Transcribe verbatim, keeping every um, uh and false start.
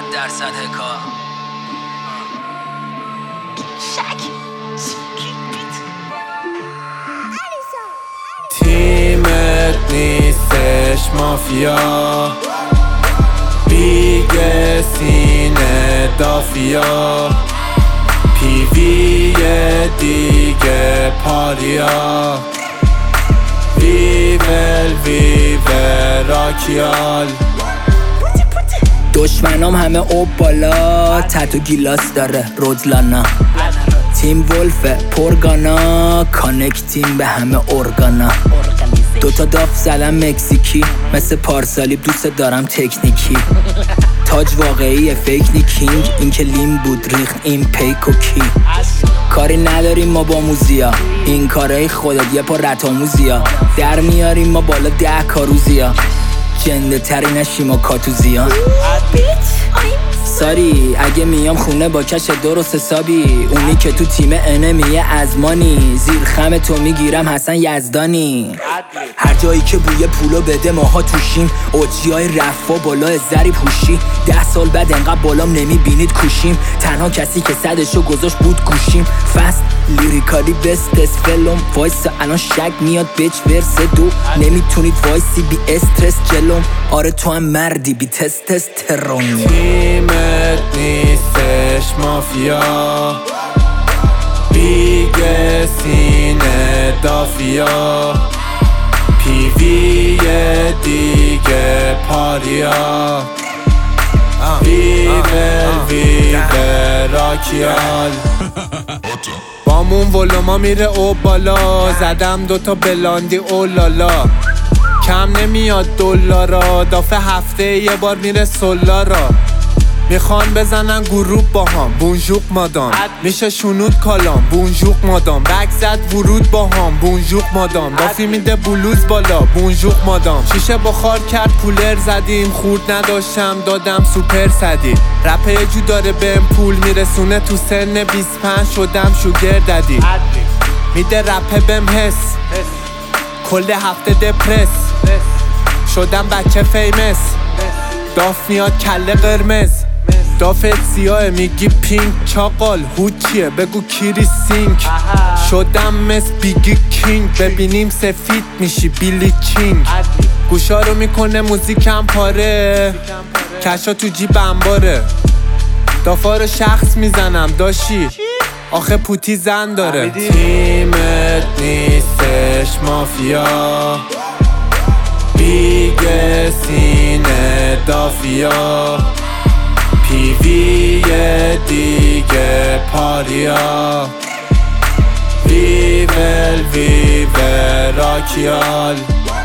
درصد هکا تیمت نیستش مافیا، بیگ سینه دافیا، پیوی دیگه پاریا، ویول ویول راکیال. دشمنام همه اوب بالا، تتو گیلاس داره رودلانا، تیم ولف پرگانا، کانکتیم به همه ارگانا. دوتا داف زدم مکزیکی، مثل پارسالی دوست دارم تکنیکی. تاج واقعی فیک نی کینگ، این که لیم بود ریخت این پیک و کی. کاری نداریم ما با موزیا، این کارای خودت یه پا رتاموزیا. در میاریم ما بالا ده کاروزیا، جنده تری نشیم و کاتوزیان. ساری اگه میام خونه با کش درست حسابی، اونی که تو تیم انمیه ازمانی. زیر خم تو میگیرم حسن یزدانی. هر جایی که بوی پولو بده ماها توشیم، اوجی های رفا بالا زری پوشی. ده سال بعد انقدر بالام نمیبینید کوشیم، تنها کسی که صدشو گذاشت بود گوشیم. فست لیریکالی بست فلم وایس الان شک میاد بیچ ورس دو. نمیتونید وایسی بی استرس جلوم، آره تو هم مردی بی تست تست ترون. تیمت نیستش مافیا، بیگ سینه دافیا، پیوی دیگه پاریا، ویول ویول راکیال. بامون ولوما میره او بالا، زدم دوتا بلاندی اولالا. کم نمیاد دلارا، دافه هفته یه بار میره سولارا. میخوان بزنن گروپ با هم، بونژوق مادام. میشه شنود کالام، بونژوق مادام. بک زد ورود با هم، بونژوق مادام. دافی میده بلوز بالا، بونژوق مادام. شیشه بخار کرد کولر زدیم، خورد نداشتم دادم سوپر سدی. رپه یه جو داره بهم پول میرسونه، تو سن بیست و پنج شدم شوگر دادی. میده رپه بهم حس، کل هفته دپرس شدم بچه فیمس. داف میاد کله قرمز، دافت سیاه میگی پینک. چاقال هود چیه بگو کیری سینک. شدم مثل بیگی کینگ، ببینیم سفید میشی بیلی کینگ. گوشا رو میکنه موزیکم پاره، کشا تو جیب انباره. دافا رو شخص میزنم داشی، آخه پوتی زن داره. تیمت نیستش مافیا، بیگ سینه دافیا، پیوی دیگه پاریا، ویول ویول راکیال.